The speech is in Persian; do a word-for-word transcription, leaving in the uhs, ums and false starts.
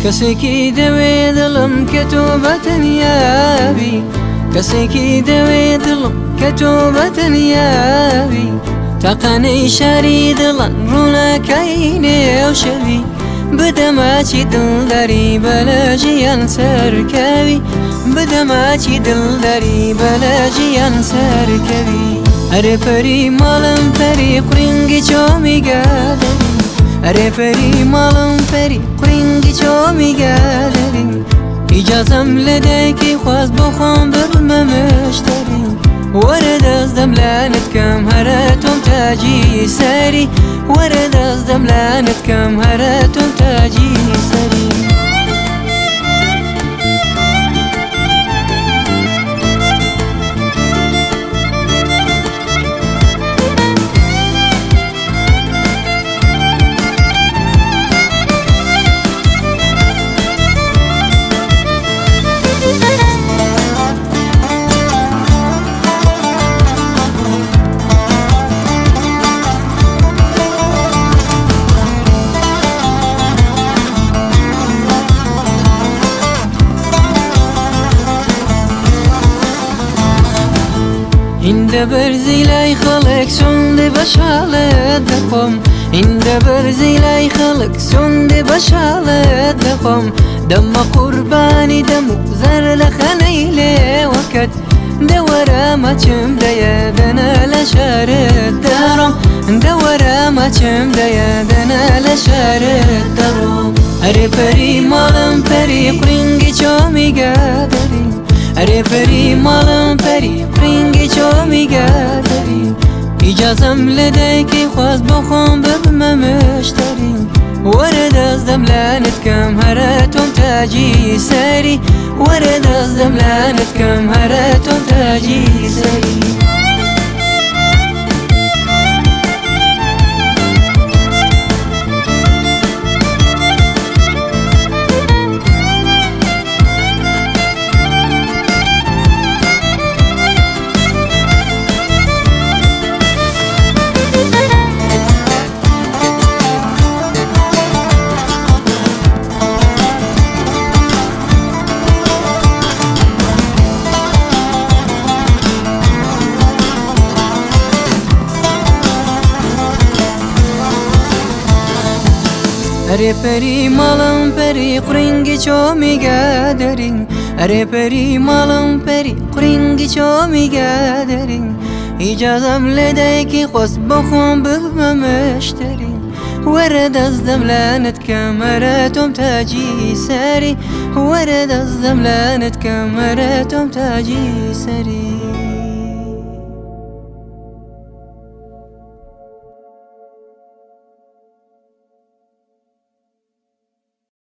کەسێکی دەوێ دڵم کە تۆ بەتەنیابی کەسێکی دەوێ دڵم کە تۆ بەتەنیابی تاقانەی شاری دڵان ڕووناکەی نێو شەوی بدەماچی دڵداری بەلە ژیان سەرکەوی بدەماچی دڵداری بەلە ژیان سەرکەوی ئەرێ پەری ماڵم پەری قورینگی چۆمی گادەری ئەرێ پەری ماڵم پەری قورینگی چۆمی گادەری ئیجازەم لە دایکی خواست بۆ خۆم بڕمە مشتەری وەرە دەستدەم لانت کەم هەرە تۆم تاجی سەری وەرە دەستدەم لانت کەم هەرە تۆم تاجی سەری هینده برزی لای خلق سنده بشالت دخم هینده برزی لای خلق سنده بشالت دخم دم قربانی دمو زر لخنیله وقت دورا ما چم دیدن لشارت دارم دورا ما چم دیدن لشارت دارم ئەرێ پەری ماڵم پەری قورینگی چۆمی گادەری ئەرێ پەری ماڵم پەری قورینگی چۆمی گادەری ئیجازەم لە دایکی خواست بۆ خۆم ببمە مشتەری وەرە دەستدەم لانت کەم هەرە تۆم تاجی سەری وەرە دەستدەم لانت کەم هەرە تۆم تاجی سەری ئەرێ پەری ماڵم پەری قورینگی چۆمی گادەری ئەرێ پەری ماڵم پەری قورینگی چۆمی گادەری ئیجازەم لە دایکی خواست بۆ خۆم ببمە مشتەری وەرە دەستدەم لانت کەم هەرە تۆم تاجی سەری وەرە دەستدەم لانت کەم هەرە تۆم تاجی سەری